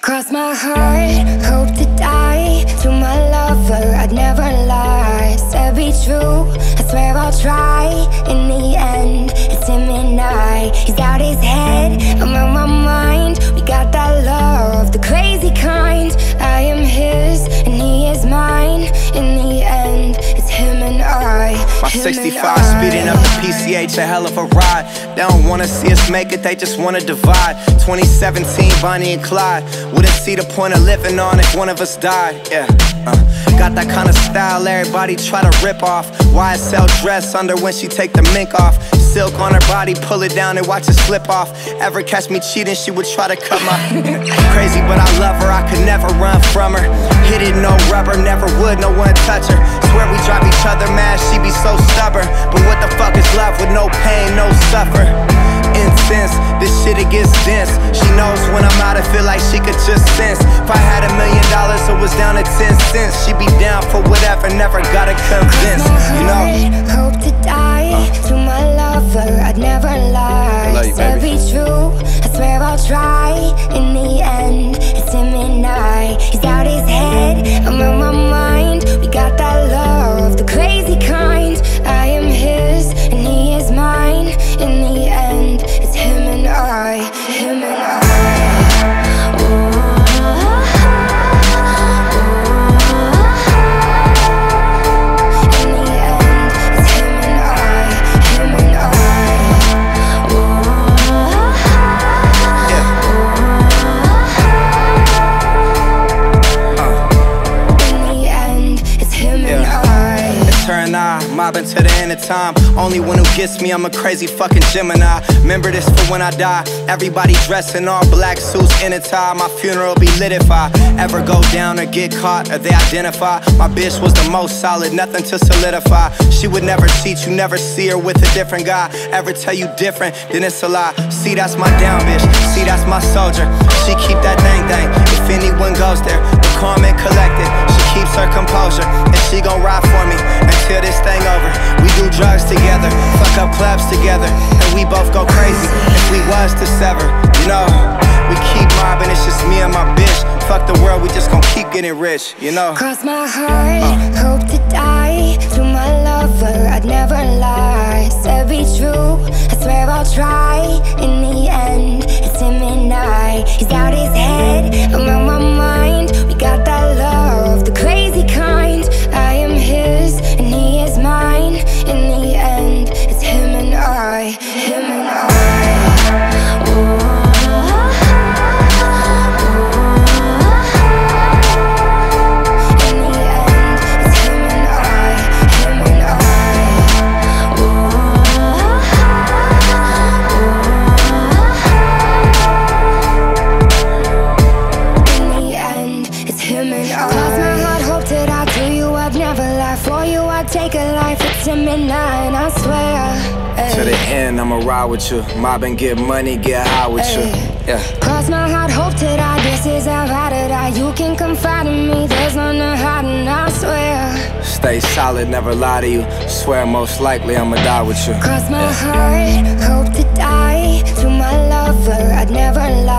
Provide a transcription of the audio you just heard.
Cross my heart, hope to die. To my lover, I'd never lie. Said be true, I swear I'll try. In the end, it's him and I. He's out his head, I'm on my mind. We got that love, the crazy kind. I am his, and he is mine. In the end, it's him and I. My 65 speeding up the PCH, a hell of a ride. They don't wanna see us make it, they just wanna divide. 2017, Bonnie and Clyde. Wouldn't see the point of living on if one of us died, yeah. Got that kind of style everybody try to rip off. YSL dress under when she take the mink off. Silk on her body, pull it down and watch it slip off. Ever catch me cheating, she would try to cut my crazy, but I love her, I could never run from her. Hit it, no rubber, never would, no one touch her. Swear we drive each other mad, she be so stubborn. But what the fuck is love with no pain, no suffer? Incense, this shit it gets dense. She knows when I'm out, I feel like she could just sense. If I had $1 million, it was down to 10 cents. She'd be down for whatever, never gotta convince, you know? Hope to die, to my lover, I'd never lie. Love you, Said be true, I swear I'll try. In the end, it's him and I. He's out his head, I'm on my mind. We got that love, the crazy kind. I am his, and he is mine. In the end, it's him and I, him and I. Mobbing to the end of time. Only one who gets me, I'm a crazy fucking Gemini. Remember this for when I die. Everybody dressed in all black suits in a tie. My funeral be lit if I ever go down or get caught or they identify. My bitch was the most solid, nothing to solidify. She would never cheat, you never see her with a different guy. Ever tell you different, then it's a lie. See, that's my down bitch, see, that's my soldier. She keep that thing. If anyone goes there, the calm and collected. She keeps her composure, and she gon' ride for me until this thing over. We do drugs together, fuck up clubs together, and we both go crazy if we was to sever, you know. We keep mobbing, it's just me and my bitch. Fuck the world, we just gon' keep getting rich, you know. Cross my heart, hope to die. To my lover, I'd never lie. Said be true, I swear I'll try. In the end, it's him and I. He's out his head, I'm on my mind. We got that love, the crazy kind. I am his, and he is mine. In the end, it's him and I, him and I. Ooh. Take a life, it's him and I swear. To the end, I'ma ride with you. Mob and get money, get high with you. Yeah. Cross my heart, hope to die. This is how I die. You can confide in me, there's none to hide, and I swear. Stay solid, never lie to you. Swear most likely I'ma die with you. Cross my heart, hope to die. To my lover, I'd never lie.